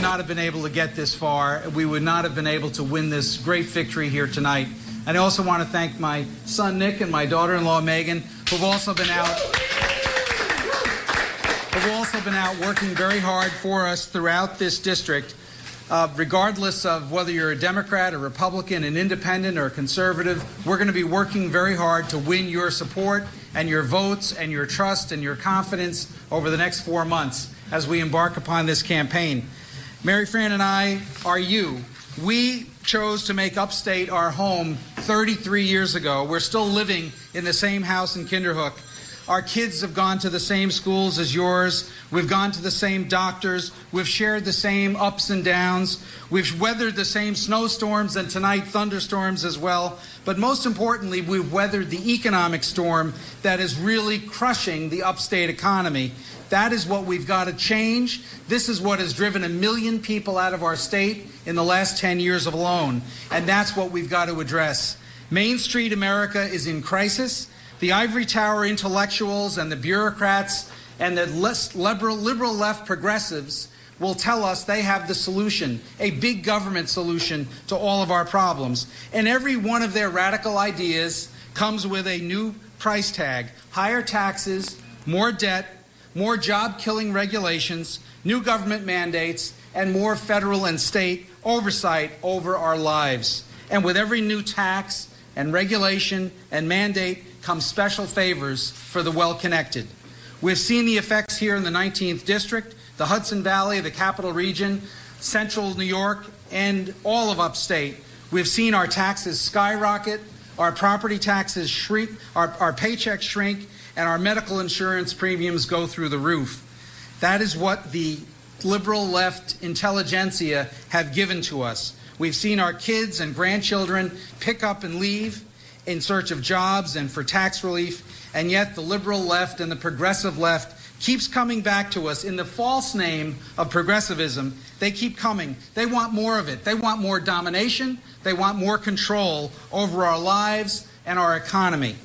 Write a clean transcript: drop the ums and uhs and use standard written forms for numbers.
not have been able to get this far. We would not have been able to win this great victory here tonight. And I also want to thank my son, Nick, and my daughter-in-law, Megan, who've also been out working very hard for us throughout this district. Regardless of whether you're a Democrat, a Republican, an independent, or a conservative, we're going to be working very hard to win your support and your votes and your trust and your confidence over the next 4 months as we embark upon this campaign. Mary Fran and I are you. We chose to make upstate our home 33 years ago. We're still living in the same house in Kinderhook. Our kids have gone to the same schools as yours. We've gone to the same doctors. We've shared the same ups and downs. We've weathered the same snowstorms and tonight thunderstorms as well. But most importantly, we've weathered the economic storm that is really crushing the upstate economy. That is what we've got to change. This is what has driven 1 million people out of our state in the last 10 years alone. And that's what we've got to address. Main Street America is in crisis. The ivory tower intellectuals and the bureaucrats and the liberal left progressives will tell us they have the solution, a big government solution to all of our problems. And every one of their radical ideas comes with a new price tag: higher taxes, more debt, more job-killing regulations, new government mandates, and more federal and state oversight over our lives. And with every new tax and regulation and mandate come special favors for the well-connected. We've seen the effects here in the 19th District, the Hudson Valley, the Capital Region, Central New York, and all of upstate. We've seen our taxes skyrocket, our property taxes shrink, our paychecks shrink, and our medical insurance premiums go through the roof. That is what the liberal left intelligentsia have given to us. We've seen our kids and grandchildren pick up and leave in search of jobs and for tax relief, and yet the liberal left and the progressive left keeps coming back to us in the false name of progressivism. They keep coming. They want more of it. They want more domination. They want more control over our lives and our economy.